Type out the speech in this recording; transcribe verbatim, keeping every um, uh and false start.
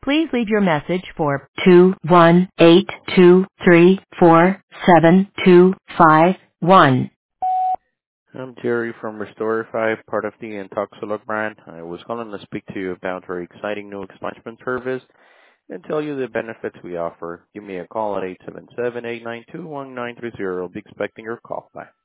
Please leave your message for two one eight two three four seven two five one. I'm Jerry from Restorify, part of the Intoxilog brand. I was calling to speak to you about our exciting new expungement service and tell you the benefits we offer. Give me a call at eight seven seven, eight nine two, one nine three zero. I'll be expecting your call. Bye.